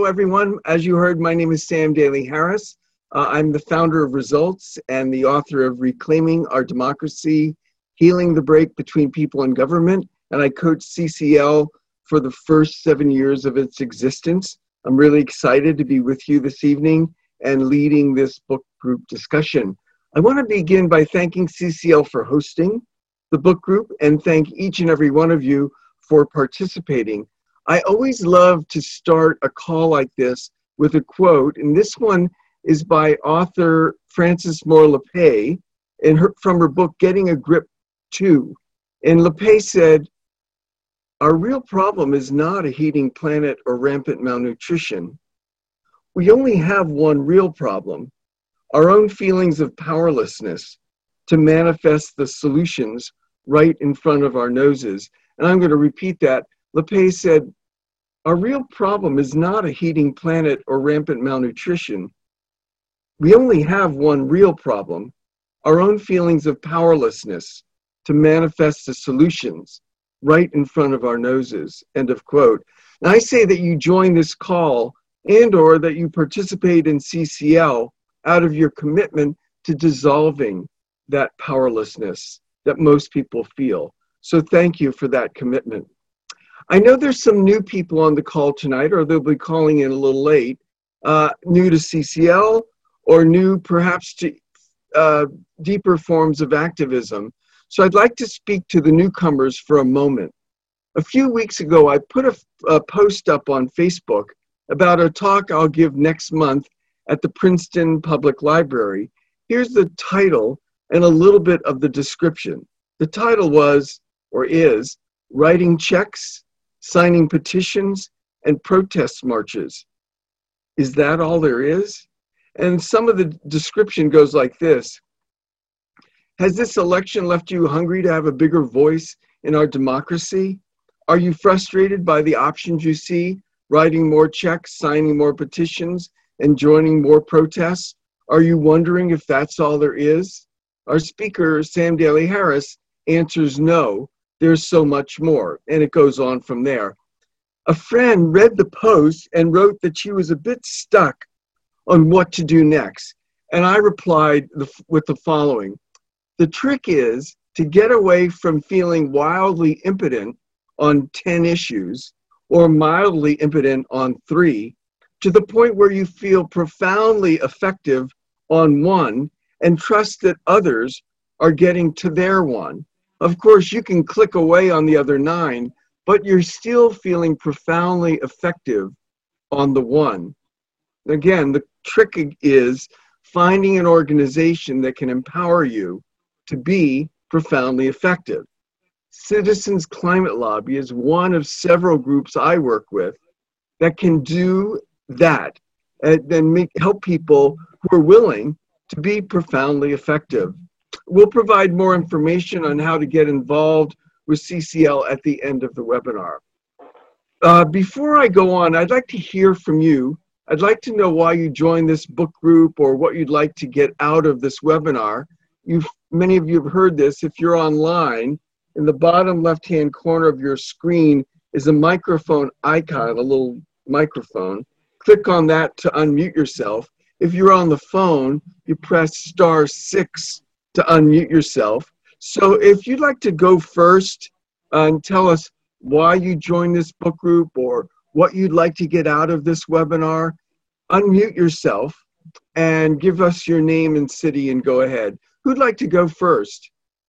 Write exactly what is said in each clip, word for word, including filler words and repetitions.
everyone. As you heard, my name is Sam Daly Harris. Uh, I'm the founder of Results and the author of Reclaiming Our Democracy, Healing the Break Between People and Government, and I coached C C L for the first seven years of its existence. I'm really excited to be with you this evening and leading this book group discussion. I want to begin by thanking C C L for hosting the book group and thank each and every one of you for participating. I always love to start a call like this with a quote, and this one is by author Frances Moore Lappé in her, from her book, Getting a Grip two. And Lappé said, "Our real problem is not a heating planet or rampant malnutrition. We only have one real problem, our own feelings of powerlessness to manifest the solutions right in front of our noses." And I'm going to repeat that. Lappé said, "Our real problem is not a heating planet or rampant malnutrition. We only have one real problem, our own feelings of powerlessness to manifest the solutions right in front of our noses." End of quote. And I say that you join this call and or that you participate in C C L out of your commitment to dissolving that powerlessness that most people feel. So thank you for that commitment. I know there's some new people on the call tonight, or they'll be calling in a little late, uh, new to C C L, or new perhaps to uh, deeper forms of activism. So I'd like to speak to the newcomers for a moment. A few weeks ago, I put a, a post up on Facebook about a talk I'll give next month at the Princeton Public Library. Here's the title and a little bit of the description. The title was, or is, Writing Checks, Signing Petitions, and Protest Marches. Is that all there is? And some of the description goes like this. Has this election left you hungry to have a bigger voice in our democracy? Are you frustrated by the options you see, writing more checks, signing more petitions, and joining more protests? Are you wondering if that's all there is? Our speaker, Sam Daly Harris, answers no, there's so much more, and it goes on from there. A friend read the post and wrote that she was a bit stuck on what to do next. And I replied the, with the following. The trick is to get away from feeling wildly impotent on ten issues or mildly impotent on three to the point where you feel profoundly effective on one and trust that others are getting to their one. Of course, you can click away on the other nine, but you're still feeling profoundly effective on the one. Again, the trick is finding an organization that can empower you to be profoundly effective. Citizens Climate Lobby is one of several groups I work with that can do that and then make, help people who are willing to be profoundly effective. We'll provide more information on how to get involved with C C L at the end of the webinar. Uh, before I go on, I'd like to hear from you. I'd like to know why you joined this book group or what you'd like to get out of this webinar. You've, many of you have heard this. If you're online, in the bottom left-hand corner of your screen is a microphone icon, a little microphone. Click on that to unmute yourself. If you're on the phone, you press star six to unmute yourself. So if you'd like to go first uh, and tell us why you joined this book group or what you'd like to get out of this webinar, unmute yourself and give us your name and city and go ahead. Who'd like to go first?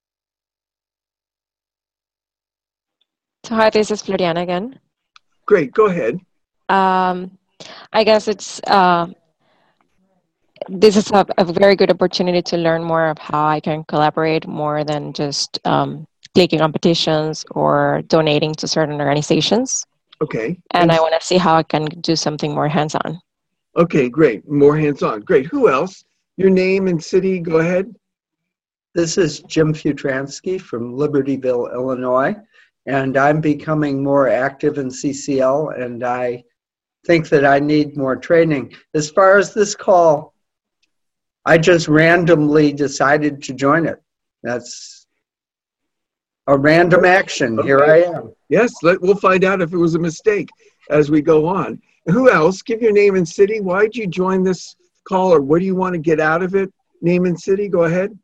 So hi, this is Floriana again. Great, go ahead. Um, I guess it's uh, this is a, a very good opportunity to learn more of how I can collaborate more than just um, clicking on petitions or donating to certain organizations. Okay. And I want to see how I can do something more hands-on. Okay, great. More hands-on. Great. Who else? Your name and city, go ahead. This is Jim Futransky from Libertyville, Illinois, and I'm becoming more active in C C L, and I think that I need more training. As far as this call, I just randomly decided to join it. That's a random action. Okay. Here I am. Yes, let, we'll find out if it was a mistake as we go on. who else? Give your name and city. Why did you join this call, or what do you want to get out of it? Name and city, go ahead.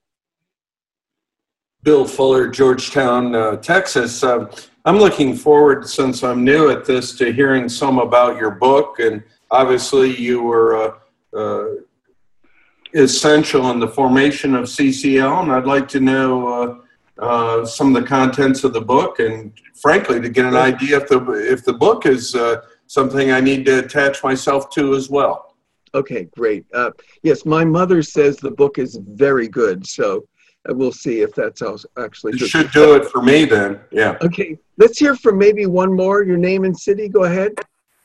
Bill Fuller, Georgetown, uh, Texas. Um, I'm looking forward, since I'm new at this, to hearing some about your book. And obviously you were uh, uh, essential in the formation of C C L. And I'd like to know uh, uh, some of the contents of the book, and frankly, to get an idea if the, if the book is uh, something I need to attach myself to as well. Okay, great. Uh, yes, my mother says the book is very good. So uh, we'll see if that's actually You true. should do it for me then, yeah. Okay, let's hear from maybe one more. Your name and city, go ahead.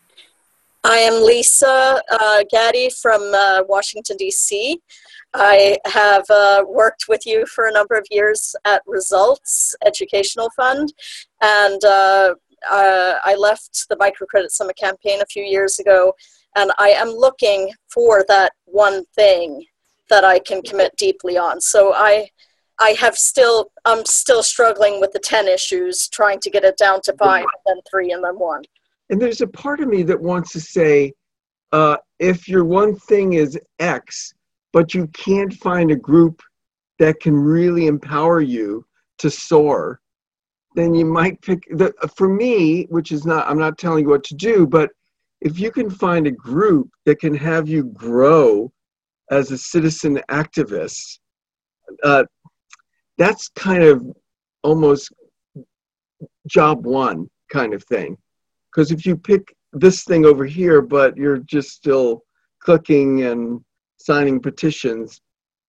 I am Lisa uh, Gaddy from uh, Washington, D C I have uh, worked with you for a number of years at Results Educational Fund, and uh, uh, I left the Microcredit Summit campaign a few years ago, and I am looking for that one thing that I can commit deeply on. So I I have still, I'm still struggling with the ten issues, trying to get it down to five, and then three, and then one. And there's a part of me that wants to say, uh, if your one thing is X, but you can't find a group that can really empower you to soar, then you might pick, the, for me, which is not, I'm not telling you what to do, but if you can find a group that can have you grow as a citizen activist, uh, that's kind of almost job one kind of thing. Because if you pick this thing over here, but you're just still clicking and signing petitions,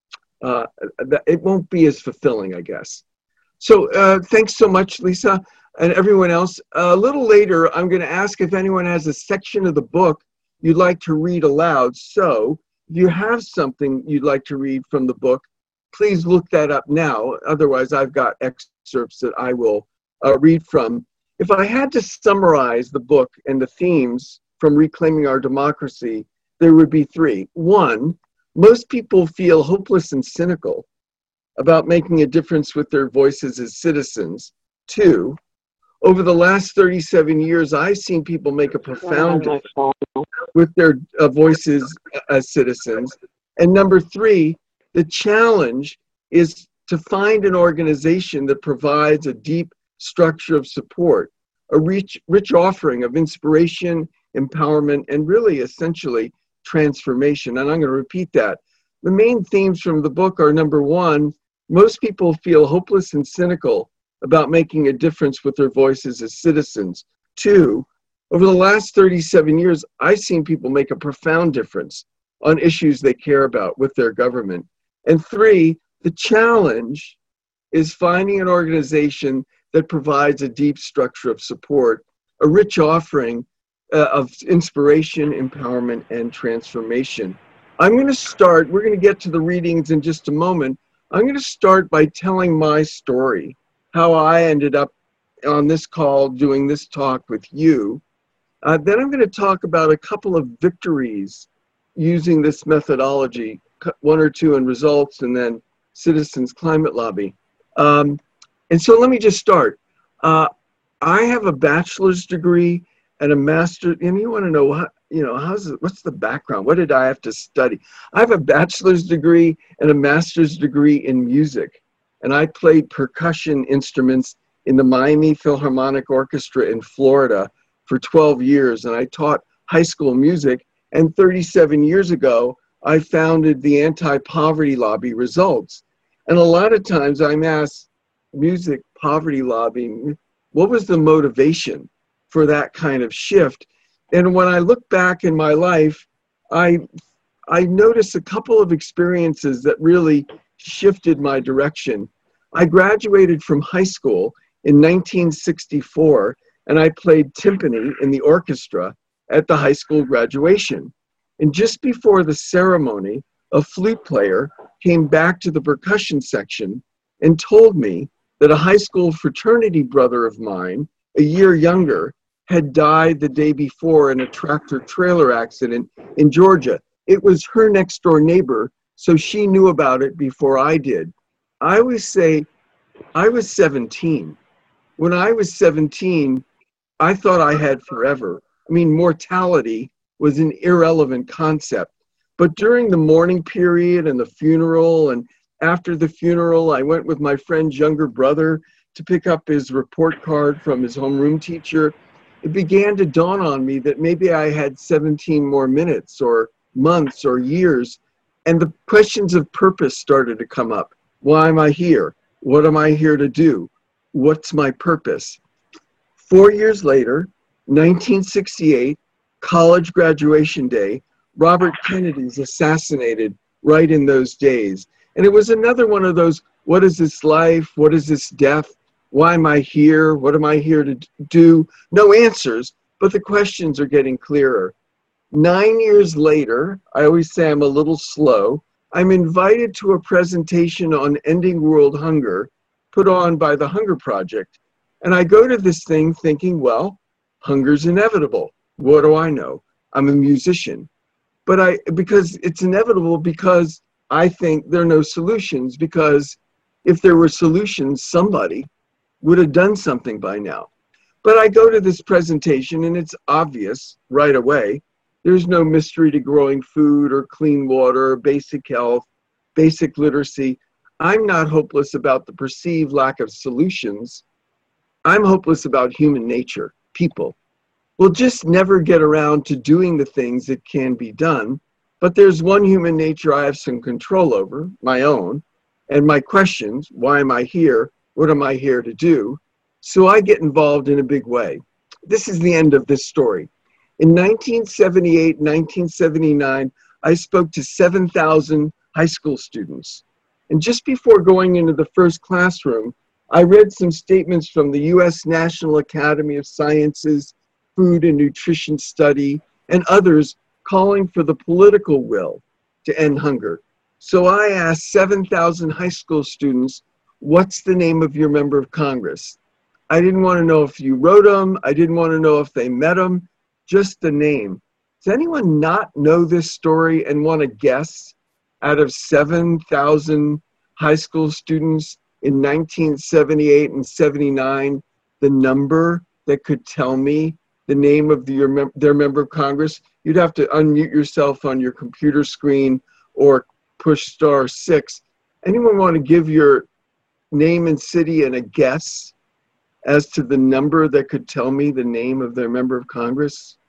uh, it won't be as fulfilling, I guess. So uh, thanks so much, Lisa, and everyone else. A little later, I'm going to ask if anyone has a section of the book you'd like to read aloud. So if you have something you'd like to read from the book, please look that up now. Otherwise, I've got excerpts that I will uh, read from. If I had to summarize the book and the themes from Reclaiming Our Democracy, there would be three. One, most people feel hopeless and cynical about making a difference with their voices as citizens. Two, over the last thirty-seven years, I've seen people make a profound difference with their uh, voices as citizens. And number three, the challenge is to find an organization that provides a deep structure of support, a rich, rich offering of inspiration, empowerment, and really essentially transformation. And I'm going to repeat that. The main themes from the book are, number one, most people feel hopeless and cynical about making a difference with their voices as citizens. Two, over the last thirty-seven years, I've seen people make a profound difference on issues they care about with their government. And three, the challenge is finding an organization that provides a deep structure of support, a rich offering uh, of inspiration, empowerment, and transformation. I'm going to start, we're going to get to the readings in just a moment. I'm going to start by telling my story, how I ended up on this call doing this talk with you. Uh, then I'm going to talk about a couple of victories using this methodology, one or two in Results, and then Citizens Climate Lobby. Um, and so let me just start. Uh, I have a bachelor's degree and a master, and you want to know, how, you know, how's it, what's the background? What did I have to study? I have a bachelor's degree and a master's degree in music, and I played percussion instruments in the Miami Philharmonic Orchestra in Florida for twelve years, and I taught high school music, and thirty-seven years ago, I founded the Anti-Poverty Lobby, Results. And a lot of times I'm asked, music, poverty lobby, what was the motivation for that kind of shift? And when I look back in my life, I, I noticed a couple of experiences that really shifted my direction. I graduated from high school in nineteen sixty-four, and I played timpani in the orchestra at the high school graduation. And just before the ceremony, a flute player came back to the percussion section and told me that a high school fraternity brother of mine, a year younger, had died the day before in a tractor trailer accident in Georgia. It was her next door neighbor, so she knew about it before I did. I always say, I was seventeen. When I was seventeen, I thought I had forever. I mean, mortality was an irrelevant concept. But during the mourning period and the funeral, and after the funeral, I went with my friend's younger brother to pick up his report card from his homeroom teacher. It began to dawn on me that maybe I had seventeen more minutes or months or years, and the questions of purpose started to come up. Why am I here? What am I here to do? What's my purpose? Four years later, nineteen sixty-eight, college graduation day, Robert Kennedy's assassinated right in those days. And it was another one of those, what is this life? What is this death? Why am I here? What am I here to do? No answers, but the questions are getting clearer. Nine years later, I always say I'm a little slow, I'm invited to a presentation on ending world hunger put on by the Hunger Project. And I go to this thing thinking, well, hunger's inevitable. What do I know? I'm a musician. But I, because it's inevitable because I think there are no solutions, because if there were solutions, somebody would have done something by now. But I go to this presentation and it's obvious right away. There's no mystery to growing food or clean water or basic health, basic literacy. I'm not hopeless about the perceived lack of solutions. I'm hopeless about human nature, people. We'll just never get around to doing the things that can be done. But there's one human nature I have some control over, my own, and my questions, why am I here? What am I here to do? So I get involved in a big way. This is the end of this story. In nineteen seventy-eight, nineteen seventy-nine, I spoke to seven thousand high school students. And just before going into the first classroom, I read some statements from the U S National Academy of Sciences, Food and Nutrition Study, and others calling for the political will to end hunger. So I asked seven thousand high school students, what's the name of your member of Congress? I didn't want to know if you wrote them. I didn't want to know if they met them, just the name. Does anyone not know this story and want to guess out of seven thousand high school students in nineteen seventy-eight and seventy-nine, the number that could tell me the name of the, your mem their member of Congress? You'd have to unmute yourself on your computer screen or push star six. Anyone want to give your name and city and a guess as to the number that could tell me the name of their member of Congress?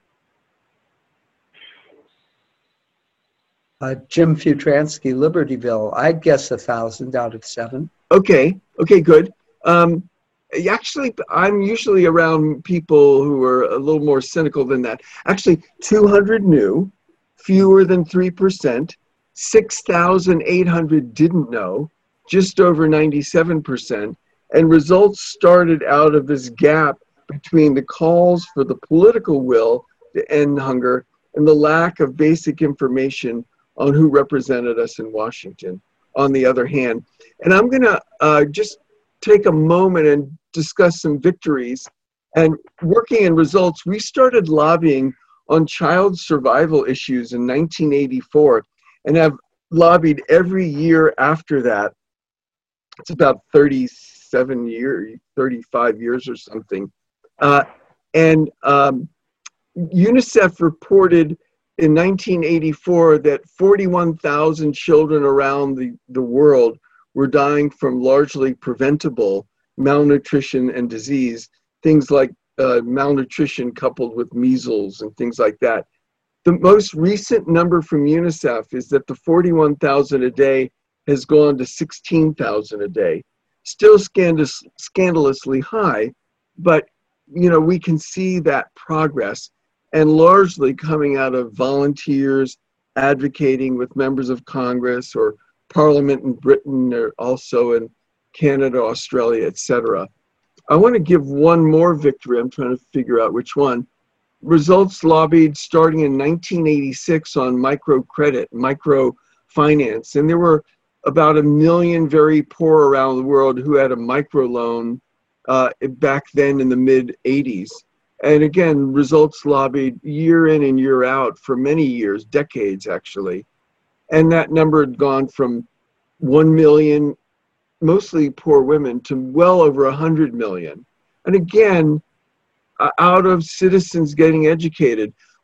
Uh, Jim Futransky, Libertyville. I'd guess a thousand out of seven. Okay, okay, good. Um, actually, I'm usually around people who are a little more cynical than that. Actually, two hundred knew, fewer than three percent. six thousand eight hundred didn't know, just over ninety-seven percent. And results started out of this gap between the calls for the political will to end hunger and the lack of basic information on who represented us in Washington, on the other hand. And I'm going to uh, just take a moment and discuss some victories. And working in Results, we started lobbying on child survival issues in nineteen eighty-four and have lobbied every year after that. It's about thirty-seven years, thirty-five years or something. Uh, and um, UNICEF reported in nineteen eighty-four that forty-one thousand children around the, the world were dying from largely preventable malnutrition and disease, things like uh, malnutrition coupled with measles and things like that. The most recent number from UNICEF is that the forty-one thousand a day has gone to sixteen thousand a day. Still scandalous, scandalously high, but you know, we can see that progress, and largely coming out of volunteers advocating with members of Congress or Parliament in Britain, or also in Canada, Australia, et cetera. I want to give one more victory. I'm trying to figure out which one. Results lobbied starting in nineteen eighty-six on microcredit, microfinance, and there were about a million very poor around the world who had a microloan uh, back then in the mid eighties. And again, Results lobbied year in and year out for many years, decades actually. And that number had gone from one million, mostly poor women, to well over one hundred million. And again, uh, out of citizens getting educated.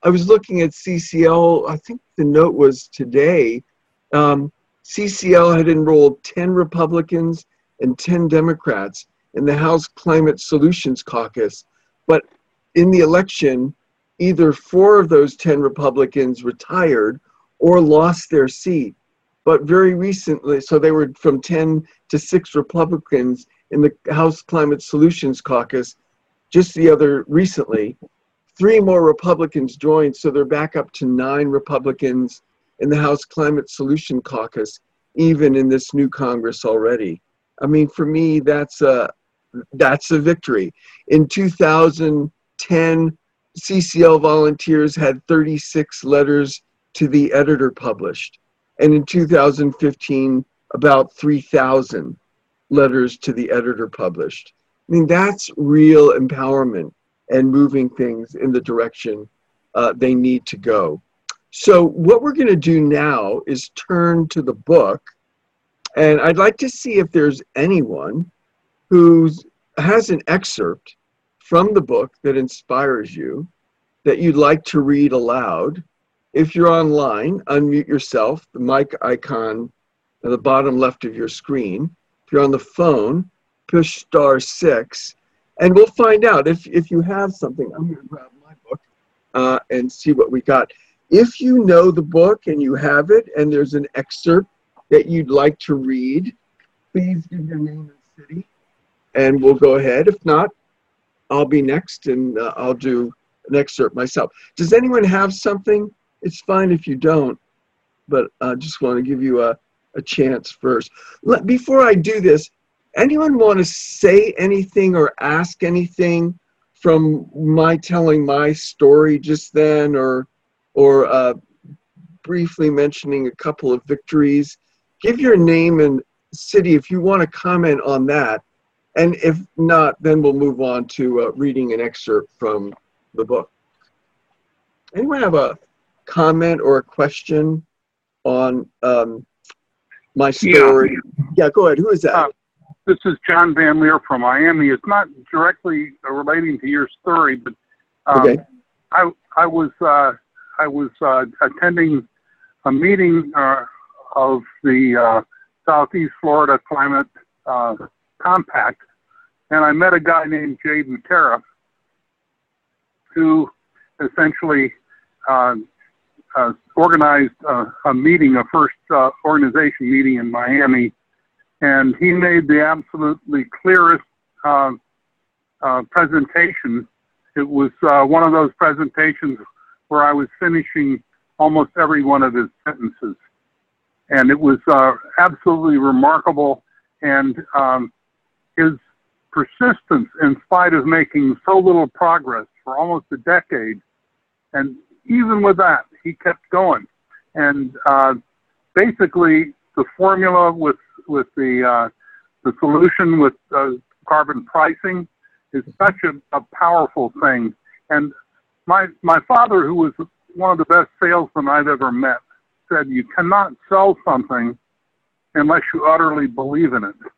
I was looking at C C L, I think the note was today, um, C C L had enrolled ten Republicans and ten Democrats in the House Climate Solutions Caucus. But in the election, either four of those ten Republicans retired or lost their seat. But very recently, so they were from ten to six Republicans in the House Climate Solutions Caucus just the other recently. Three more Republicans joined, so they're back up to nine Republicans in the House Climate Solution Caucus, even in this new Congress already. I mean, for me, that's a, that's a victory. In two thousand ten, C C L volunteers had thirty-six letters to the editor published. And in two thousand fifteen, about three thousand letters to the editor published. I mean, that's real empowerment and moving things in the direction uh, they need to go. So what we're going to do now is turn to the book, and I'd like to see if there's anyone who has an excerpt from the book that inspires you, that you'd like to read aloud. If you're online, unmute yourself, the mic icon at the bottom left of your screen. If you're on the phone, push star six, and we'll find out if, if you have something. I'm going to grab my book uh, and see what we got. If you know the book and you have it, and there's an excerpt that you'd like to read, please give your name and city, and we'll go ahead. If not, I'll be next, and uh, I'll do an excerpt myself. Does anyone have something? It's fine if you don't, but I just want to give you a, a chance first. Let, before I do this, anyone want to say anything or ask anything from my telling my story just then, or or uh, briefly mentioning a couple of victories? Give your name and city if you want to comment on that. And if not, then we'll move on to uh, reading an excerpt from the book. Anyone have a comment or a question on um, my story? Yeah. yeah, go ahead. Who is that? Uh, this is John Van Leer from Miami. It's not directly uh, relating to your story, but um, okay. I I was uh, I was uh, attending a meeting uh, of the uh, Southeast Florida Climate uh, Compact, and I met a guy named Jay Butera, who essentially uh, uh, organized uh, a meeting, a first uh, organization meeting in Miami, and he made the absolutely clearest uh, uh, presentation. It was uh, one of those presentations where I was finishing almost every one of his sentences. And it was uh, absolutely remarkable. And um, his persistence, in spite of making so little progress for almost a decade, and even with that, he kept going. And uh, basically, the formula with with the uh, the solution with uh, carbon pricing is such a, a powerful thing. And my my father, who was one of the best salesmen I've ever met, said, you cannot sell something unless you utterly believe in it.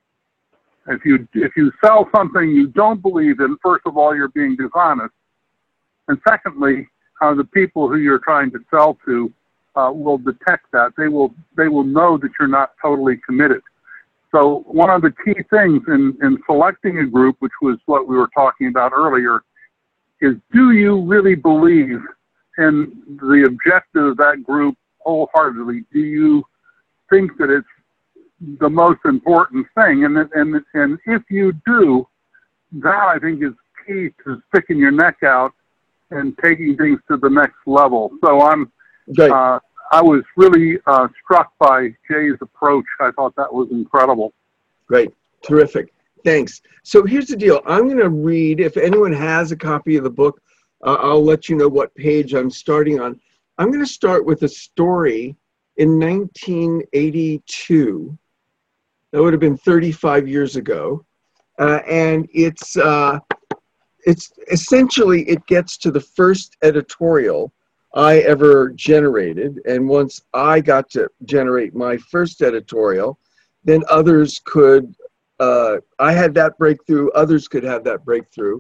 If you if you sell something you don't believe in, first of all, you're being dishonest, and secondly, uh, the people who you're trying to sell to uh, will detect that. They will they will know that you're not totally committed. So one of the key things in, in selecting a group, which was what we were talking about earlier, is do you really believe in the objective of that group wholeheartedly? Do you think that it's the most important thing? And, and, and if you do, that I think is key to sticking your neck out and taking things to the next level. So I'm, uh, I was really uh, struck by Jay's approach. I thought that was incredible. Great, terrific, thanks. So here's the deal. I'm going to read, if anyone has a copy of the book, uh, I'll let you know what page I'm starting on. I'm going to start with a story in nineteen eighty-two. That would have been thirty-five years ago. Uh, and it's, uh, it's essentially, it gets to the first editorial I ever generated. And once I got to generate my first editorial, then others could, uh, I had that breakthrough, others could have that breakthrough.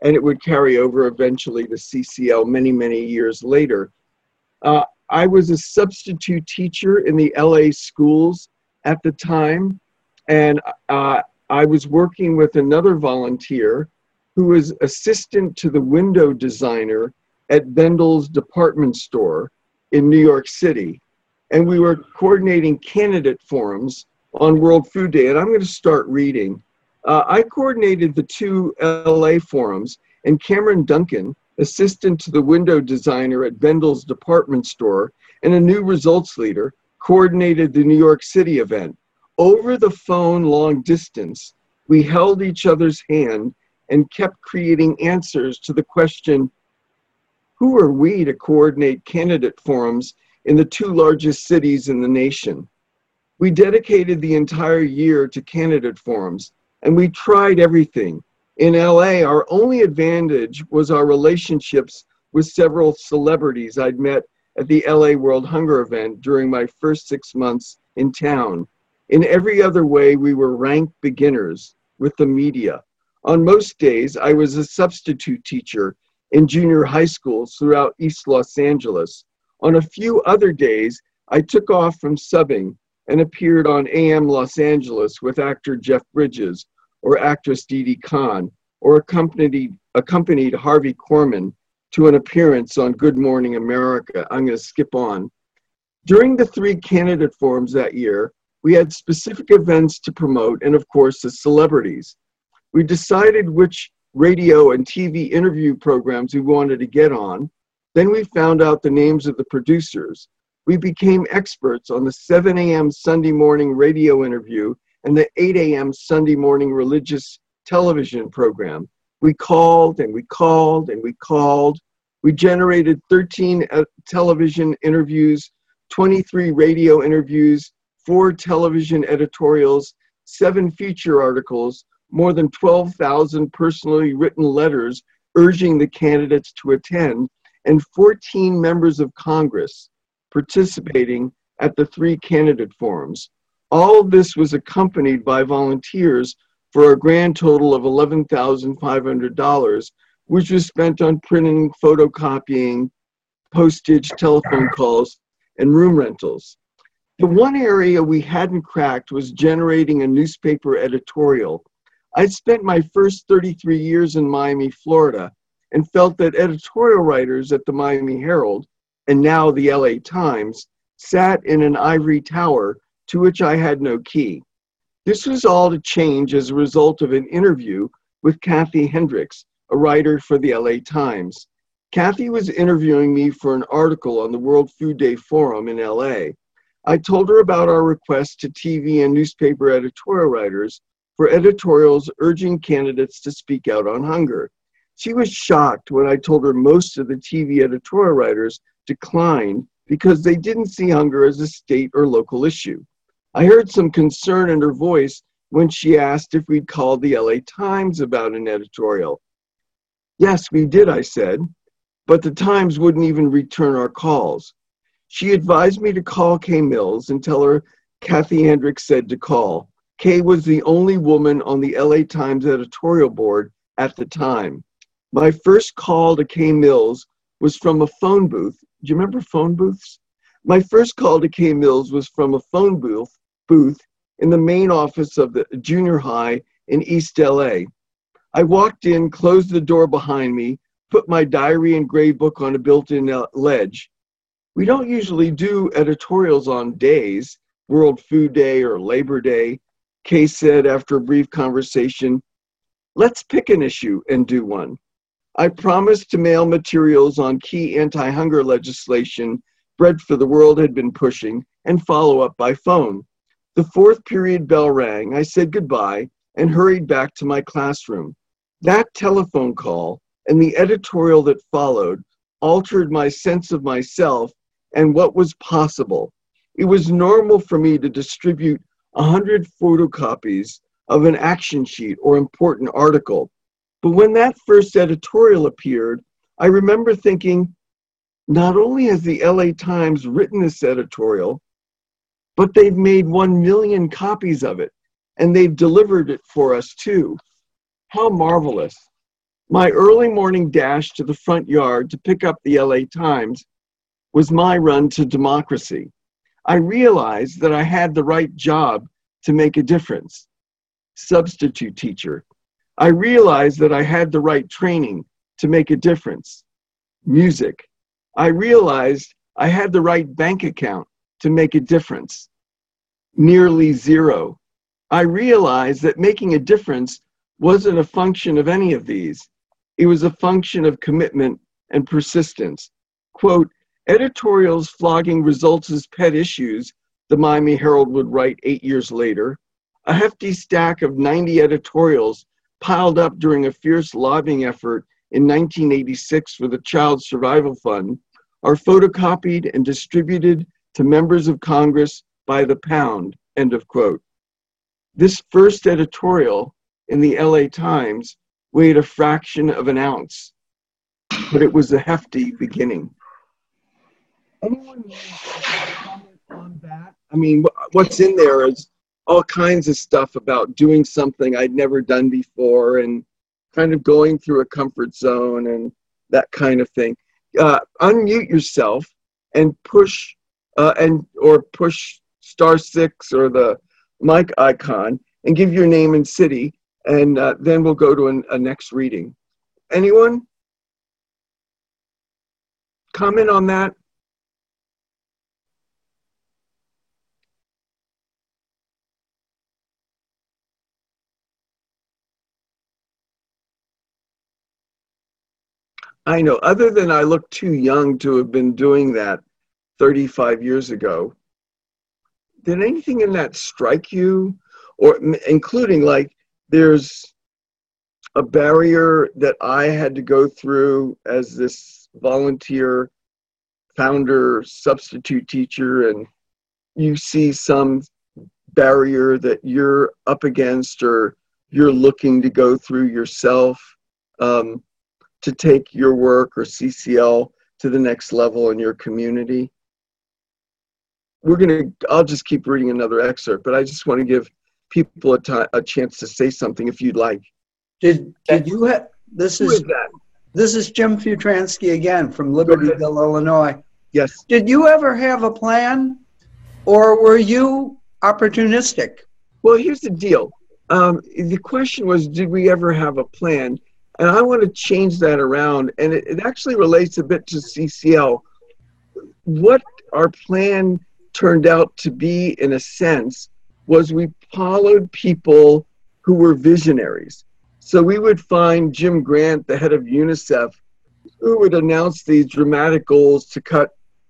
and it would carry over eventually to C C L many, many years later. Uh, I was a substitute teacher in the L A schools at the time, and uh, I was working with another volunteer who was assistant to the window designer at Bendel's department store in New York City. And we were coordinating candidate forums on World Food Day. And I'm going to start reading. Uh, I coordinated the two L A forums, and Cameron Duncan, assistant to the window designer at Bendel's department store and a new results leader, coordinated the New York City event. Over the phone long distance, we held each other's hand and kept creating answers to the question, who are we to coordinate candidate forums in the two largest cities in the nation? We dedicated the entire year to candidate forums, and we tried everything. In L A, our only advantage was our relationships with several celebrities I'd met at the L A World Hunger event during my first six months in town. In every other way, we were ranked beginners with the media. On most days, I was a substitute teacher in junior high schools throughout East Los Angeles. On a few other days, I took off from subbing and appeared on A M Los Angeles with actor Jeff Bridges or actress Didi Khan, or accompanied, accompanied Harvey Korman to an appearance on Good Morning America. I'm going to skip on. During the three candidate forums that year, we had specific events to promote and, of course, the celebrities. We decided which radio and T V interview programs we wanted to get on. Then we found out the names of the producers. We became experts on the seven A M Sunday morning radio interview and the eight A M Sunday morning religious television program. We called and we called and we called. We generated thirteen uh, television interviews, twenty-three radio interviews, four television editorials, seven feature articles, more than twelve thousand personally written letters urging the candidates to attend, and fourteen members of Congress participating at the three candidate forums. All of this was accompanied by volunteers for a grand total of eleven thousand five hundred dollars, which was spent on printing, photocopying, postage, telephone calls, and room rentals. The one area we hadn't cracked was generating a newspaper editorial. I'd spent my first thirty-three years in Miami, Florida, and felt that editorial writers at the Miami Herald, and now the L A Times, sat in an ivory tower to which I had no key. This was all to change as a result of an interview with Kathy Hendricks, a writer for the L A Times. Kathy was interviewing me for an article on the World Food Day Forum in L A. I told her about our request to T V and newspaper editorial writers for editorials urging candidates to speak out on hunger. She was shocked when I told her most of the T V editorial writers declined because they didn't see hunger as a state or local issue. I heard some concern in her voice when she asked if we'd called the L A Times about an editorial. Yes, we did, I said, but the Times wouldn't even return our calls. She advised me to call Kay Mills and tell her Kathy Hendricks said to call. Kay was the only woman on the L A Times editorial board at the time. My first call to Kay Mills was from a phone booth. Do you remember phone booths? My first call to Kay Mills was from a phone booth, booth in the main office of the junior high in East L A. I walked in, closed the door behind me, put my diary and gray book on a built-in ledge. We don't usually do editorials on days, World Food Day or Labor Day. Kay said after a brief conversation, let's pick an issue and do one. I promised to mail materials on key anti-hunger legislation Bread for the World had been pushing and follow up by phone. The fourth period bell rang. I said goodbye and hurried back to my classroom. That telephone call and the editorial that followed altered my sense of myself and what was possible. It was normal for me to distribute a hundred photocopies of an action sheet or important article. But when that first editorial appeared, I remember thinking, not only has the L A Times written this editorial, but they've made one million copies of it, and they've delivered it for us too. How marvelous. My early morning dash to the front yard to pick up the L A Times was my run to democracy. I realized that I had the right job to make a difference. Substitute teacher. I realized that I had the right training to make a difference. Music. I realized I had the right bank account to make a difference. Nearly zero. I realized that making a difference wasn't a function of any of these. It was a function of commitment and persistence. Quote, editorials flogging results as pet issues, the Miami Herald would write eight years later. A hefty stack of ninety editorials piled up during a fierce lobbying effort in nineteen eighty-six for the Child Survival Fund are photocopied and distributed to members of Congress by the pound, end of quote. This first editorial in the L A Times weighed a fraction of an ounce, but it was a hefty beginning. Anyone comment on that? I mean, what's in there is all kinds of stuff about doing something I'd never done before and kind of going through a comfort zone and that kind of thing. Uh, unmute yourself and push uh, and or push star six or the mic icon and give your name and city, and uh, then we'll go to an, a next reading. Anyone? Comment on that? I know, other than I look too young to have been doing that thirty-five years ago, did anything in that strike you? Or including like, there's a barrier that I had to go through as this volunteer, founder, substitute teacher, and you see some barrier that you're up against or you're looking to go through yourself. Um, to take your work or C C L to the next level in your community. We're gonna, I'll just keep reading another excerpt, but I just want to give people a, t- a chance to say something if you'd like. Did, did you have, this Who is, is that? this is Jim Futransky again from Libertyville, Illinois. Yes. Did you ever have a plan or were you opportunistic? Well, here's the deal. Um, the question was, did we ever have a plan? And I want to change that around, and it, it actually relates a bit to C C L. What our plan turned out to be, in a sense, was we followed people who were visionaries. So we would find Jim Grant, the head of UNICEF, who would announce these dramatic goals to cut,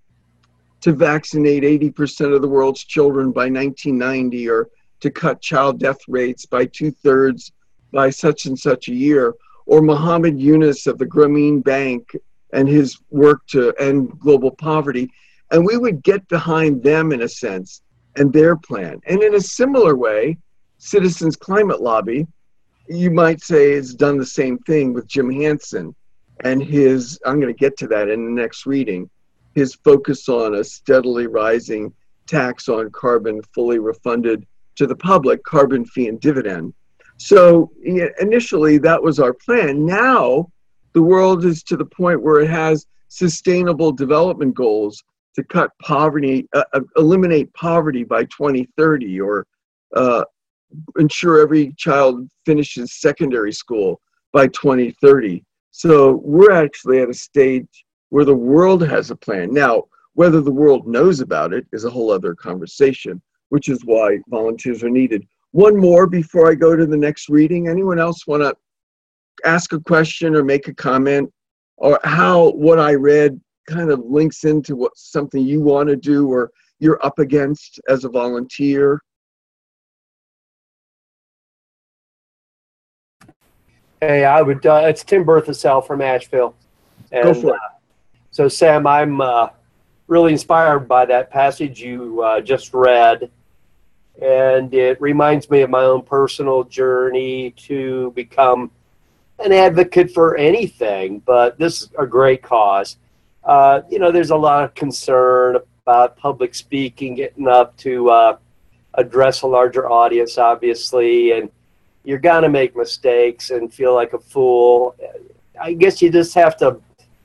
to vaccinate eighty percent of the world's children by nineteen ninety, or to cut child death rates by two-thirds by such and such a year. Or Muhammad Yunus of the Grameen Bank and his work to end global poverty. And we would get behind them, in a sense, and their plan. And in a similar way, Citizens Climate Lobby, you might say, has done the same thing with Jim Hansen and his, I'm going to get to that in the next reading, his focus on a steadily rising tax on carbon fully refunded to the public, carbon fee and dividend. So yeah, initially that was our plan. Now the world is to the point where it has sustainable development goals to cut poverty, uh, eliminate poverty by twenty thirty, or uh, ensure every child finishes secondary school by twenty thirty. So we're actually at a stage where the world has a plan. Now, whether the world knows about it is a whole other conversation, which is why volunteers are needed. One more before I go to the next reading. Anyone else want to ask a question or make a comment, or how what I read kind of links into what something you want to do or you're up against as a volunteer? Hey, I would, uh, it's Tim Berthasell from Asheville. And, Go for it. Uh, so Sam, I'm uh, really inspired by that passage you uh, just read. And it reminds me of my own personal journey to become an advocate for anything, but this is a great cause. Uh, you know, there's a lot of concern about public speaking, getting up to uh, address a larger audience, obviously, and you're going to make mistakes and feel like a fool. I guess you just have to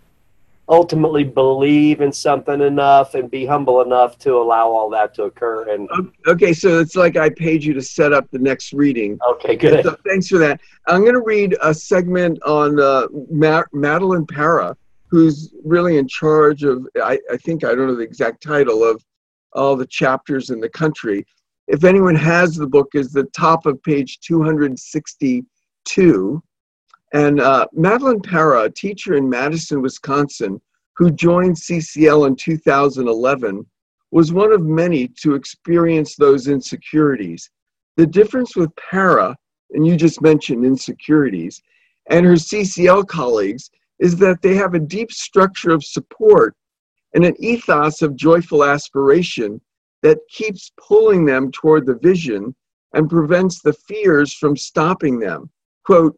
ultimately believe in something enough and be humble enough to allow all that to occur. And okay, so it's like I paid you to set up the next reading. Okay, good. So thanks for that. I'm going to read a segment on uh, Ma- Madeline Para, who's really in charge of, I, I think, I don't know the exact title of all the chapters in the country. If anyone has the book, is the top of page two hundred sixty-two. And uh, Madeline Para, a teacher in Madison, Wisconsin, who joined C C L in two thousand eleven, was one of many to experience those insecurities. The difference with Para, and you just mentioned insecurities, and her C C L colleagues is that they have a deep structure of support and an ethos of joyful aspiration that keeps pulling them toward the vision and prevents the fears from stopping them. Quote,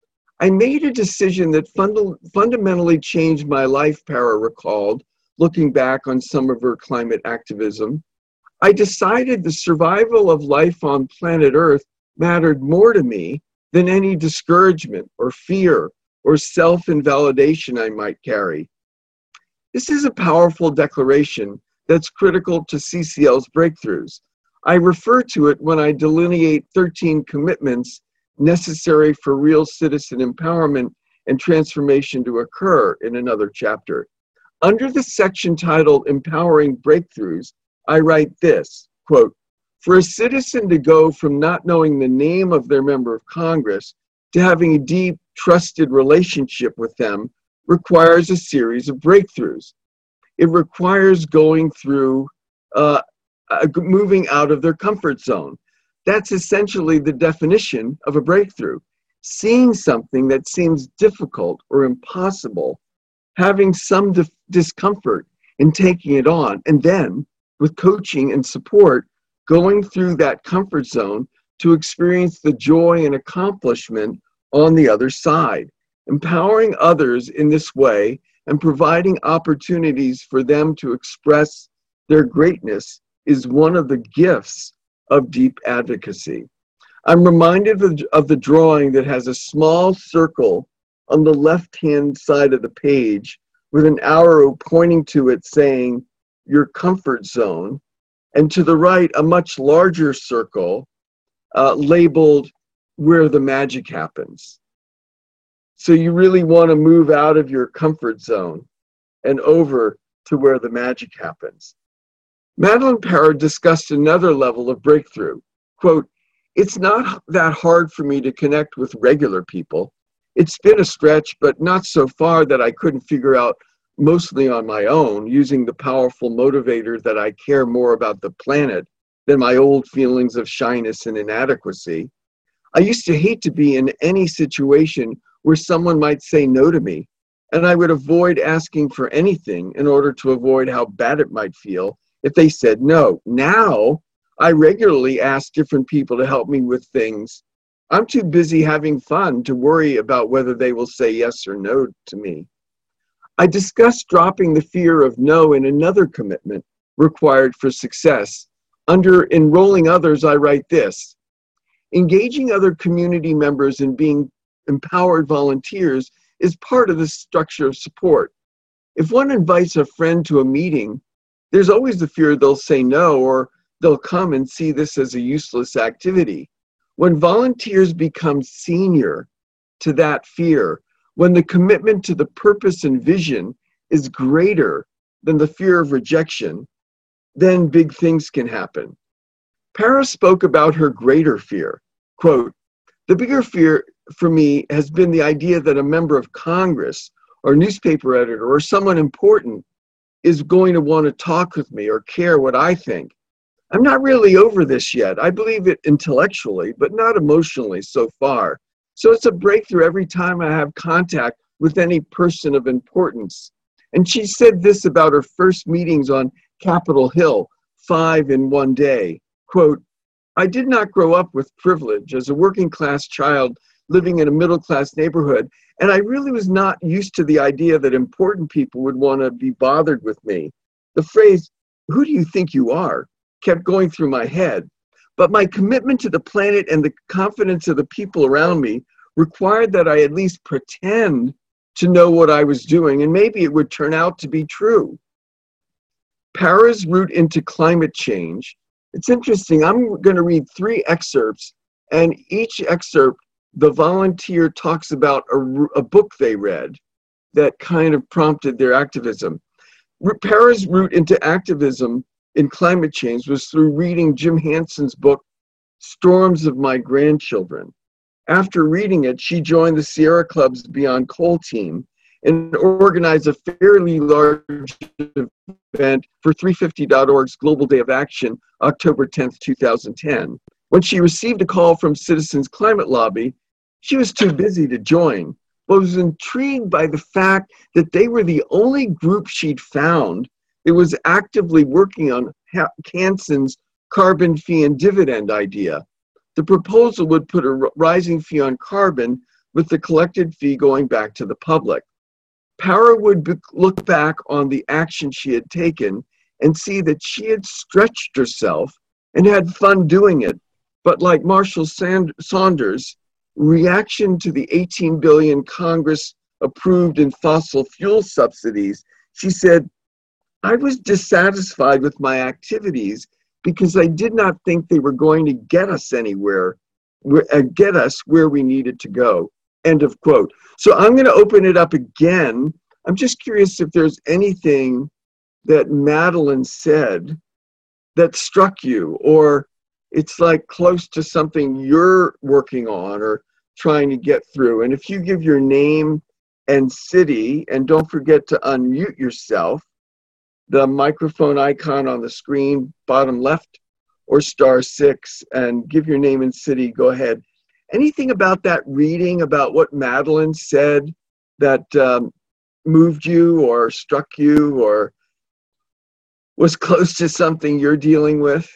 I made a decision that funda- fundamentally changed my life, Para recalled, looking back on some of her climate activism. I decided the survival of life on planet Earth mattered more to me than any discouragement or fear or self-invalidation I might carry. This is a powerful declaration that's critical to C C L's breakthroughs. I refer to it when I delineate thirteen commitments necessary for real citizen empowerment and transformation to occur in another chapter. Under the section titled Empowering Breakthroughs, I write this, quote, for a citizen to go from not knowing the name of their member of Congress to having a deep, trusted relationship with them requires a series of breakthroughs. It requires going through, uh, uh, moving out of their comfort zone. That's essentially the definition of a breakthrough. Seeing something that seems difficult or impossible, having some dif- discomfort in taking it on, and then, with coaching and support, going through that comfort zone to experience the joy and accomplishment on the other side. Empowering others in this way and providing opportunities for them to express their greatness is one of the gifts of deep advocacy. I'm reminded of, of the drawing that has a small circle on the left-hand side of the page with an arrow pointing to it saying, your comfort zone, and to the right, a much larger circle uh, labeled where the magic happens. So you really want to move out of your comfort zone and over to where the magic happens. Madeline Para discussed another level of breakthrough. Quote, it's not that hard for me to connect with regular people. It's been a stretch, but not so far that I couldn't figure out mostly on my own, using the powerful motivator that I care more about the planet than my old feelings of shyness and inadequacy. I used to hate to be in any situation where someone might say no to me, and I would avoid asking for anything in order to avoid how bad it might feel if they said no. Now, I regularly ask different people to help me with things. I'm too busy having fun to worry about whether they will say yes or no to me. I discussed dropping the fear of no in another commitment required for success. Under enrolling others, I write this. Engaging other community members in being empowered volunteers is part of the structure of support. If one invites a friend to a meeting, there's always the fear they'll say no or they'll come and see this as a useless activity. When volunteers become senior to that fear, when the commitment to the purpose and vision is greater than the fear of rejection, then big things can happen. Para spoke about her greater fear. Quote, the bigger fear for me has been the idea that a member of Congress or newspaper editor or someone important is going to want to talk with me or care what I think. I'm not really over this yet. I believe it intellectually, but not emotionally so far. So it's a breakthrough every time I have contact with any person of importance. And she said this about her first meetings on Capitol Hill, five in one day. Quote, I did not grow up with privilege as a working class child living in a middle class neighborhood. And I really was not used to the idea that important people would want to be bothered with me. The phrase, who do you think you are, kept going through my head. But my commitment to the planet and the confidence of the people around me required that I at least pretend to know what I was doing, and maybe it would turn out to be true. Para's route into climate change. It's interesting. I'm going to read three excerpts, and each excerpt, the volunteer talks about a, a book they read that kind of prompted their activism. Para's route into activism in climate change was through reading Jim Hanson's book, Storms of My Grandchildren. After reading it, she joined the Sierra Club's Beyond Coal team and organized a fairly large event for three fifty dot org's Global Day of Action, October tenth, two thousand ten. When she received a call from Citizens Climate Lobby, she was too busy to join, but was intrigued by the fact that they were the only group she'd found that was actively working on Hanson's carbon fee and dividend idea. The proposal would put a rising fee on carbon with the collected fee going back to the public. Para would be, look back on the action she had taken and see that she had stretched herself and had fun doing it. But like Marshall Sand- Saunders, reaction to the eighteen billion dollars Congress approved in fossil fuel subsidies, she said, I was dissatisfied with my activities because I did not think they were going to get us anywhere, uh, get us where we needed to go. End of quote. So I'm going to open it up again. I'm just curious if there's anything that Madeline said that struck you, or it's like close to something you're working on or trying to get through. And if you give your name and city, and don't forget to unmute yourself, the microphone icon on the screen, bottom left, or star six, and give your name and city, go ahead. Anything about that reading, about what Madeline said that um, moved you or struck you or was close to something you're dealing with?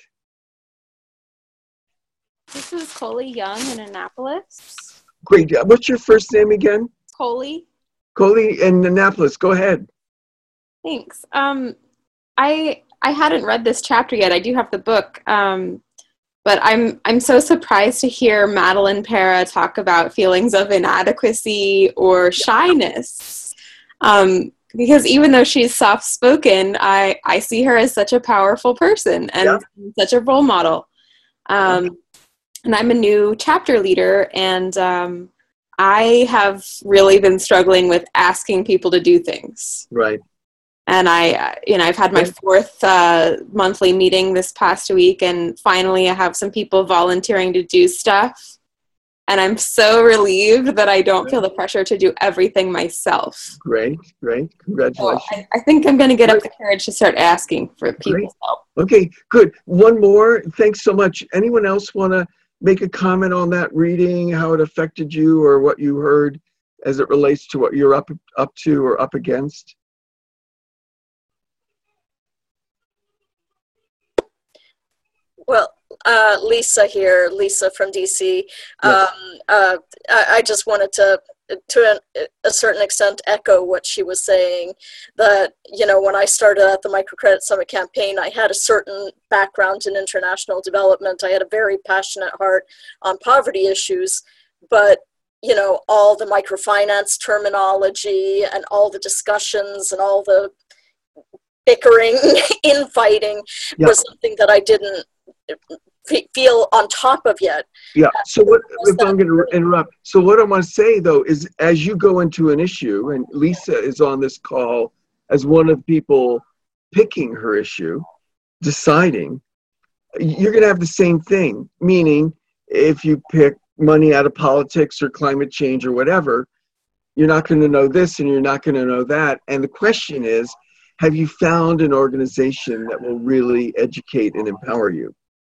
This is Coley Young in Annapolis. Great. What's your first name again? Coley. Coley in Annapolis. Go ahead. Thanks. Um, I I hadn't read this chapter yet. I do have the book, um, but I'm I'm so surprised to hear Madeline Para talk about feelings of inadequacy or shyness, um, because even though she's soft-spoken, I I see her as such a powerful person and yeah. such a role model. Um, okay. And I'm a new chapter leader, and um, I have really been struggling with asking people to do things. Right. And I, you know, I've had my fourth uh, monthly meeting this past week, and finally I have some people volunteering to do stuff. And I'm so relieved that I don't feel the pressure to do everything myself. Great, great. Congratulations. So I, I think I'm going to get up the courage to start asking for people's help. Okay, good. One more. Thanks so much. Anyone else want to make a comment on that reading, how it affected you, or what you heard as it relates to what you're up up to or up against? Well, uh, Lisa here, Lisa from D C. Yes. Um, uh, I, I just wanted to, to a, a certain extent, echo what she was saying, that, you know, when I started at the Microcredit Summit campaign, I had a certain background in international development. I had a very passionate heart on poverty issues, but, you know, all the microfinance terminology and all the discussions and all the bickering, infighting yeah. was something that I didn't feel on top of yet. Yeah, so what, if I'm going to interrupt, so what I want to say though is, as you go into an issue, and Lisa is on this call as one of the people picking her issue, deciding, you're going to have the same thing, meaning if you pick money out of politics or climate change or whatever, you're not going to know this and you're not going to know that. And the question is, have you found an organization that will really educate and empower you?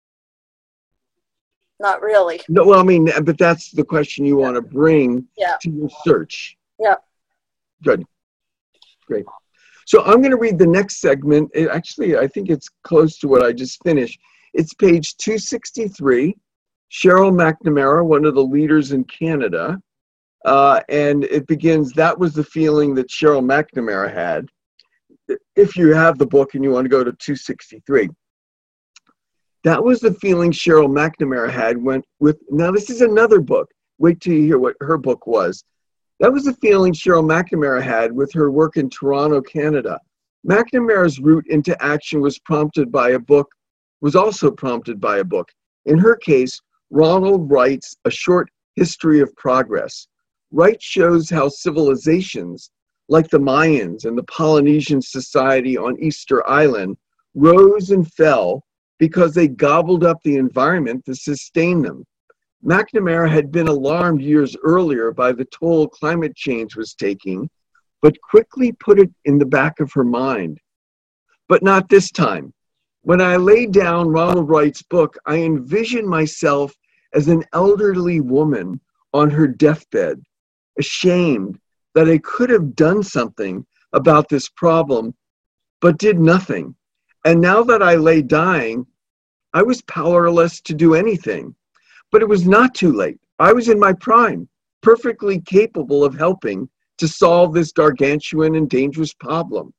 Not really. No, well, I mean, but that's the question you yeah. want to bring yeah. to your search. Yeah. Good. Great. So I'm going to read the next segment. It actually, I think it's close to what I just finished. It's page two sixty-three. Cheryl McNamara, one of the leaders in Canada. Uh, and it begins, that was the feeling that Cheryl McNamara had. If you have the book and you want to go to two sixty-three. That was the feeling Cheryl McNamara had when with, now this is another book. Wait till you hear what her book was. That was the feeling Cheryl McNamara had with her work in Toronto, Canada. McNamara's route into action was prompted by a book, was also prompted by a book. In her case, Ronald Wright's A Short History of Progress. Wright shows how civilizations, like the Mayans and the Polynesian society on Easter Island, rose and fell because they gobbled up the environment to sustain them. McNamara had been alarmed years earlier by the toll climate change was taking, but quickly put it in the back of her mind. But not this time. When I laid down Ronald Wright's book, I envisioned myself as an elderly woman on her deathbed, ashamed that I could have done something about this problem, but did nothing. And now that I lay dying, I was powerless to do anything. But it was not too late. I was in my prime, perfectly capable of helping to solve this gargantuan and dangerous problem.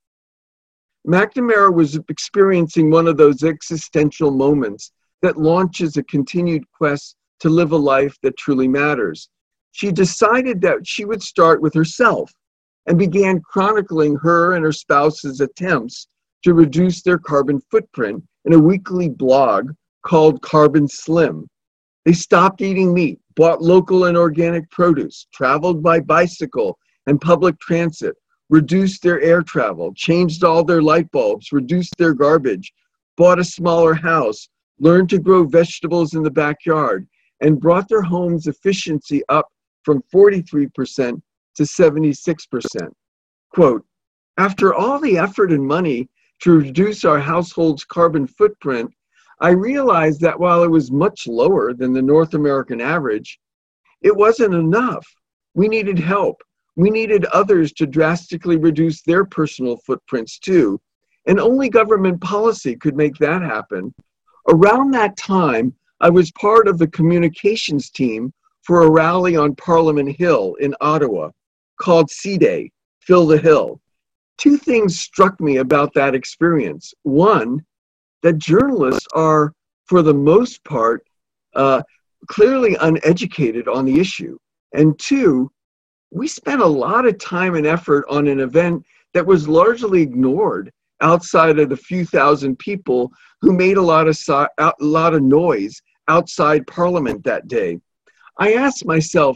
McNamara was experiencing one of those existential moments that launches a continued quest to live a life that truly matters. She decided that she would start with herself and began chronicling her and her spouse's attempts to reduce their carbon footprint in a weekly blog called Carbon Slim. They stopped eating meat, bought local and organic produce, traveled by bicycle and public transit, reduced their air travel, changed all their light bulbs, reduced their garbage, bought a smaller house, learned to grow vegetables in the backyard, and brought their home's efficiency up from forty-three percent to seventy-six percent. Quote, after all the effort and money to reduce our household's carbon footprint, I realized that while it was much lower than the North American average, it wasn't enough. We needed help. We needed others to drastically reduce their personal footprints too, and only government policy could make that happen. Around that time, I was part of the communications team for a rally on Parliament Hill in Ottawa called C-Day, Fill the Hill. Two things struck me about that experience. One, that journalists are, for the most part, uh, clearly uneducated on the issue. And two, we spent a lot of time and effort on an event that was largely ignored outside of the few thousand people who made a lot of, so- a lot of noise outside Parliament that day. I asked myself,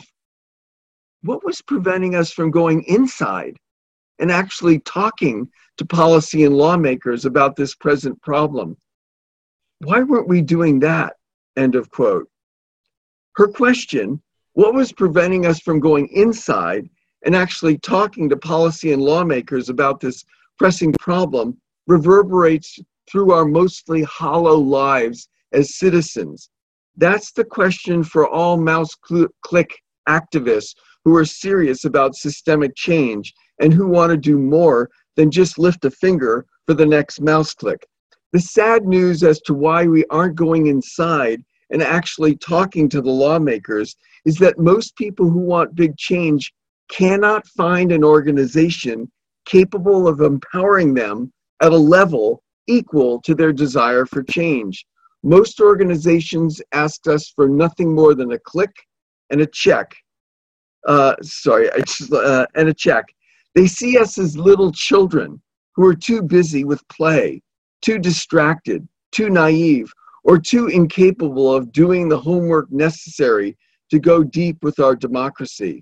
what was preventing us from going inside and actually talking to policy and lawmakers about this present problem? Why weren't we doing that? End of quote. Her question, what was preventing us from going inside and actually talking to policy and lawmakers about this pressing problem, reverberates through our mostly hollow lives as citizens. That's the question for all mouse cl- click activists who are serious about systemic change and who want to do more than just lift a finger for the next mouse click. The sad news as to why we aren't going inside and actually talking to the lawmakers is that most people who want big change cannot find an organization capable of empowering them at a level equal to their desire for change. Most organizations ask us for nothing more than a click and a check. Uh, sorry, I just, uh, and a check. They see us as little children who are too busy with play, too distracted, too naive, or too incapable of doing the homework necessary to go deep with our democracy.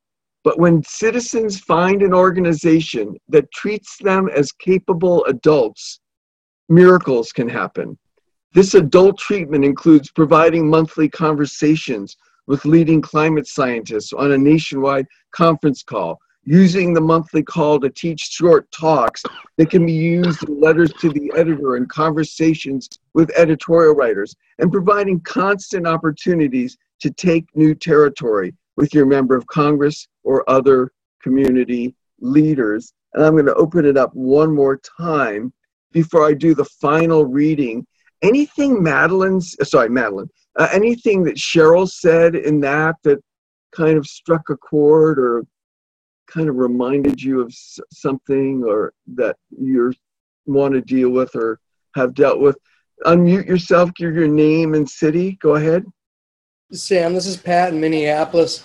But when citizens find an organization that treats them as capable adults, miracles can happen. This adult treatment includes providing monthly conversations with leading climate scientists on a nationwide conference call, using the monthly call to teach short talks that can be used in letters to the editor and conversations with editorial writers, and providing constant opportunities to take new territory with your member of Congress or other community leaders. And I'm going to open it up one more time before I do the final reading. Anything Madeline's, sorry, Madeline, uh, anything that Cheryl said in that that kind of struck a chord or kind of reminded you of something or that you want to deal with or have dealt with? Unmute yourself, give your name and city. Go ahead. Sam, this is Pat in Minneapolis.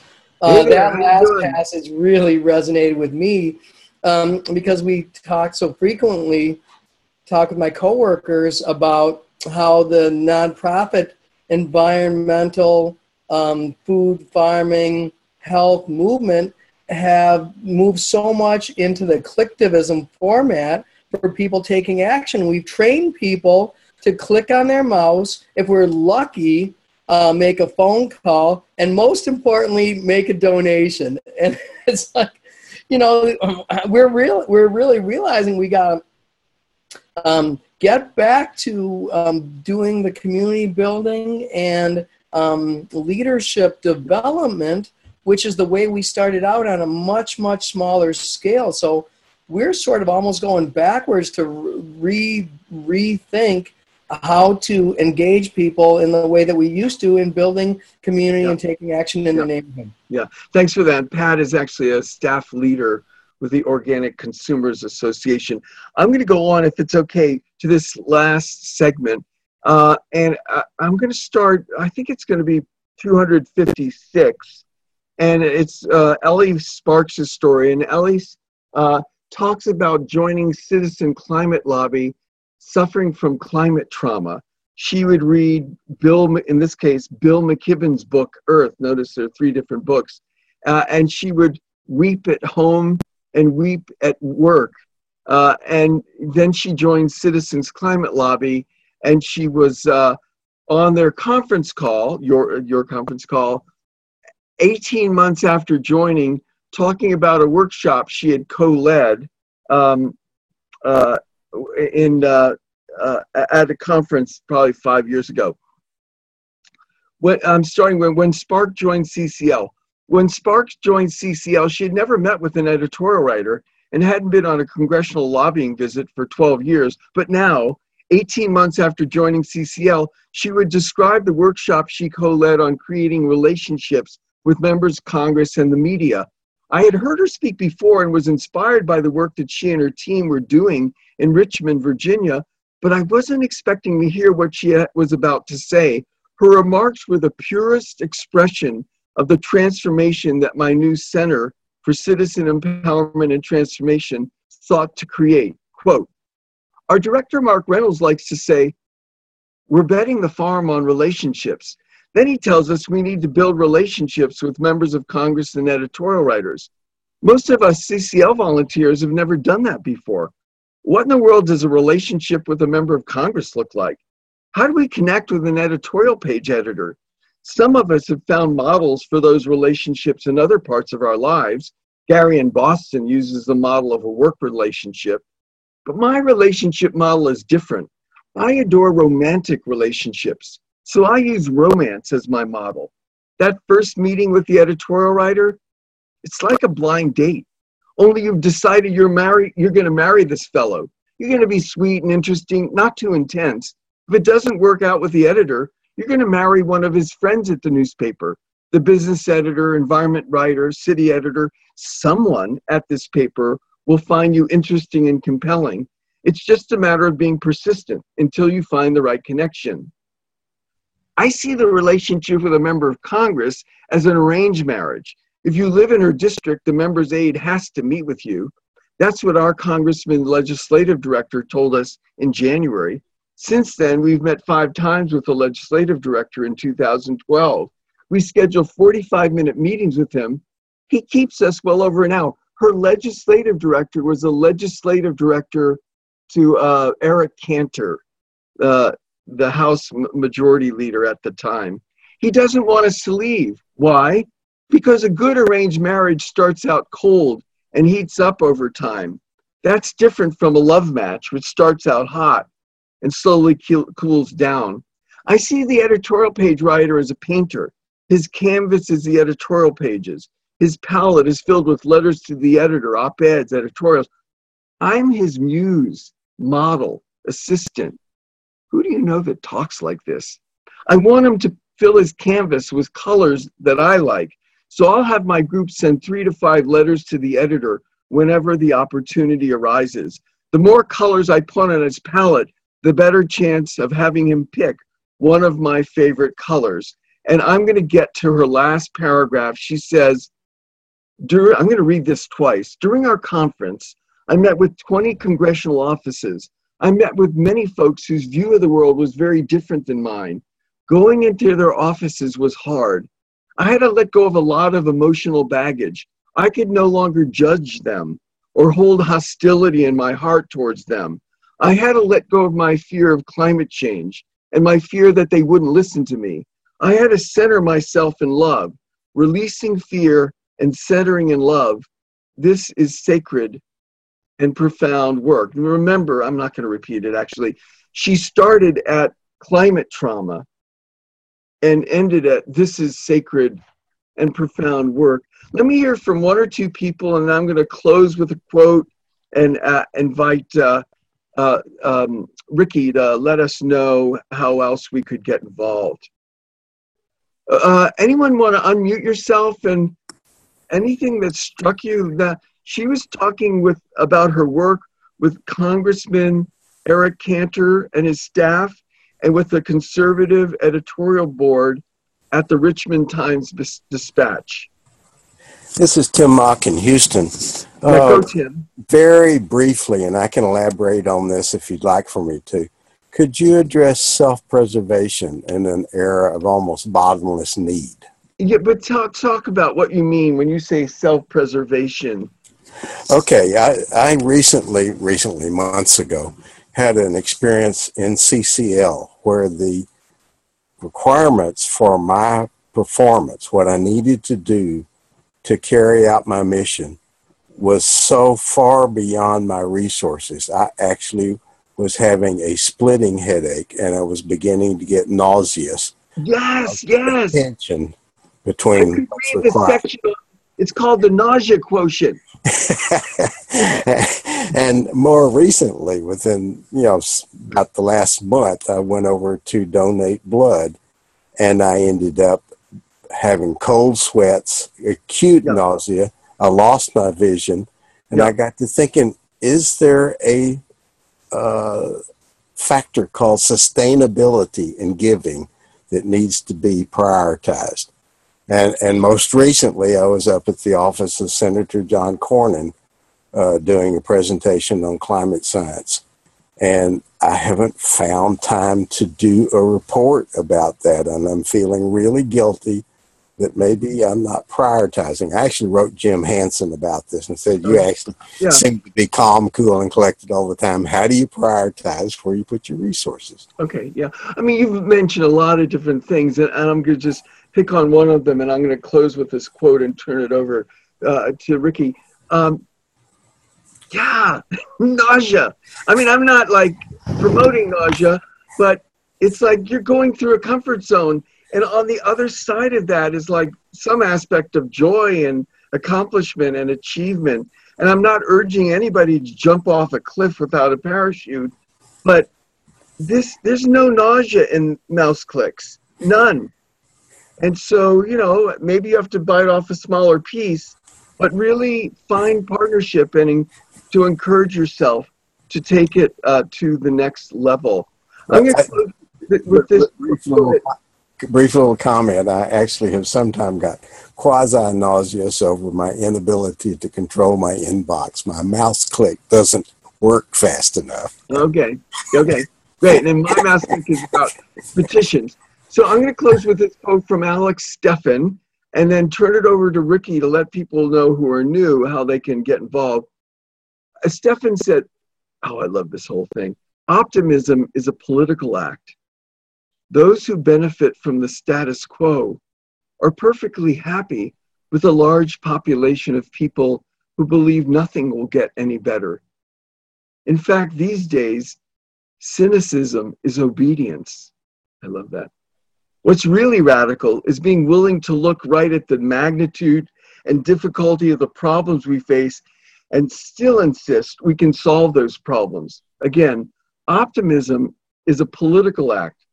Uh, Hey there, how that you last doing? passage really resonated with me um, because we talk so frequently, talk with my coworkers about how the nonprofit environmental um, food, farming, health movement have moved so much into the collectivism format for people taking action. We've trained people to click on their mouse, if we're lucky, uh, make a phone call, and most importantly, make a donation. And it's like, you know, we're real, we're really realizing we got to um, get back to um, doing the community building and um, leadership development, which is the way we started out on a much, much smaller scale. So we're sort of almost going backwards to re rethink how to engage people in the way that we used to in building community Yeah. and taking action in Yeah. the neighborhood. Yeah, thanks for that. Pat is actually a staff leader with the Organic Consumers Association. I'm going to go on, if it's okay, to this last segment. Uh, and I, I'm going to start, I think it's going to be two hundred fifty-six. And it's uh, Ellie Sparks' story. And Ellie uh, talks about joining Citizen Climate Lobby, suffering from climate trauma. She would read Bill, in this case, Bill McKibben's book, Earth. Notice there are three different books. Uh, and she would weep at home and weep at work. Uh, and then she joined Citizens Climate Lobby, and she was uh, on their conference call, your, your conference call, eighteen months after joining, talking about a workshop she had co-led um, uh, in uh, uh, at a conference probably five years ago. When, I'm starting when, when Spark joined C C L. When Spark joined C C L, she had never met with an editorial writer and hadn't been on a congressional lobbying visit for twelve years. But now, eighteen months after joining C C L, she would describe the workshop she co-led on creating relationships with members of Congress and the media. I had heard her speak before and was inspired by the work that she and her team were doing in Richmond, Virginia, but I wasn't expecting to hear what she was about to say. Her remarks were the purest expression of the transformation that my new Center for Citizen Empowerment and Transformation sought to create. Quote, our director, Mark Reynolds, likes to say, we're betting the farm on relationships. Then he tells us we need to build relationships with members of Congress and editorial writers. Most of us C C L volunteers have never done that before. What in the world does a relationship with a member of Congress look like? How do we connect with an editorial page editor? Some of us have found models for those relationships in other parts of our lives. Gary in Boston uses the model of a work relationship. But my relationship model is different. I adore romantic relationships. So I use romance as my model. That first meeting with the editorial writer, it's like a blind date. Only you've decided you're married, you're going to marry this fellow. You're going to be sweet and interesting, not too intense. If it doesn't work out with the editor, you're going to marry one of his friends at the newspaper, the business editor, environment writer, city editor. Someone at this paper will find you interesting and compelling. It's just a matter of being persistent until you find the right connection. I see the relationship with a member of Congress as an arranged marriage. If you live in her district, the member's aide has to meet with you. That's what our congressman legislative director told us in January. Since then, we've met five times with the legislative director in two thousand twelve. We schedule forty-five minute meetings with him. He keeps us well over an hour. Her legislative director was a legislative director to uh, Eric Cantor, uh, the House Majority Leader at the time. He doesn't want us to leave. Why? Because a good arranged marriage starts out cold and heats up over time. That's different from a love match, which starts out hot and slowly cools down. I see the editorial page writer as a painter. His canvas is the editorial pages. His palette is filled with letters to the editor, op-eds, editorials. I'm his muse, model, assistant. Who do you know that talks like this? I want him to fill his canvas with colors that I like. So I'll have my group send three to five letters to the editor whenever the opportunity arises. The more colors I put on his palette, the better chance of having him pick one of my favorite colors. And I'm going to get to her last paragraph. She says, During, I'm going to read this twice. During our conference, I met with twenty congressional offices. I met with many folks whose view of the world was very different than mine. Going into their offices was hard. I had to let go of a lot of emotional baggage. I could no longer judge them or hold hostility in my heart towards them. I had to let go of my fear of climate change and my fear that they wouldn't listen to me. I had to center myself in love, releasing fear and centering in love. This is sacred and profound work. And remember, I'm not going to repeat it actually. She started at climate trauma and ended at this is sacred and profound work. Let me hear from one or two people, and I'm going to close with a quote and uh, invite uh, uh, um, Ricky to let us know how else we could get involved. Uh, anyone want to unmute yourself and anything that struck you? That she was talking with about her work with Congressman Eric Cantor and his staff, and with the conservative editorial board at the Richmond Times-Dispatch. This is Tim Mock in Houston. Yeah, go, Uh, Tim. very briefly, and I can elaborate on this if you'd like for me to. Could you address self-preservation in an era of almost bottomless need? Yeah, but talk talk about what you mean when you say self-preservation. Okay, I, I recently, recently, months ago, had an experience in C C L where the requirements for my performance, what I needed to do to carry out my mission, was so far beyond my resources. I actually was having a splitting headache and I was beginning to get nauseous. Yes, yes. Tension between what's Read the required. section. It's called the nausea quotient. And more recently, within, you know, s- about the last month, I went over to donate blood and I ended up having cold sweats, acute Yeah. nausea. I lost my vision, and Yeah. I got to thinking, is there a uh, factor called sustainability in giving that needs to be prioritized? And, and most recently, I was up at the office of Senator John Cornyn uh, doing a presentation on climate science. And I haven't found time to do a report about that. And I'm feeling really guilty that maybe I'm not prioritizing. I actually wrote Jim Hansen about this and said, you actually Yeah. seem to be calm, cool, and collected all the time. How do you prioritize where you put your resources? Okay, yeah. I mean, you've mentioned a lot of different things, and, and I'm going to just pick on one of them, and I'm going to close with this quote and turn it over uh, to Ricky. Um, yeah, nausea. I mean, I'm not like promoting nausea, but it's like you're going through a comfort zone. And on the other side of that is like some aspect of joy and accomplishment and achievement. And I'm not urging anybody to jump off a cliff without a parachute, but this there's no nausea in mouse clicks, none. And so, you know, maybe you have to bite off a smaller piece, but really find partnership and to encourage yourself to take it uh, to the next level. I'm going to close with this. Brief little, brief little comment. I actually have sometimes got quasi-nauseous over my inability to control my inbox. My mouse click doesn't work fast enough. Okay, okay, great. And my mouse click is about petitions. So I'm going to close with this quote from Alex Steffen and then turn it over to Ricky to let people know who are new how they can get involved. Uh, Steffen said, oh, I love this whole thing. Optimism is a political act. Those who benefit from the status quo are perfectly happy with a large population of people who believe nothing will get any better. In fact, these days, cynicism is obedience. I love that. What's really radical is being willing to look right at the magnitude and difficulty of the problems we face and still insist we can solve those problems. Again, optimism is a political act.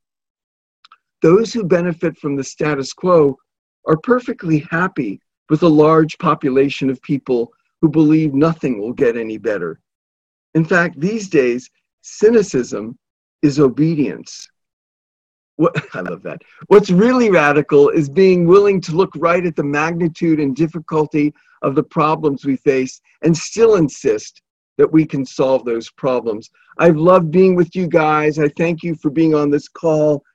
Those who benefit from the status quo are perfectly happy with a large population of people who believe nothing will get any better. In fact, these days, cynicism is obedience. what, I love that. What's really radical is being willing to look right at the magnitude and difficulty of the problems we face and still insist that we can solve those problems. I've loved being with you guys. I thank you for being on this call.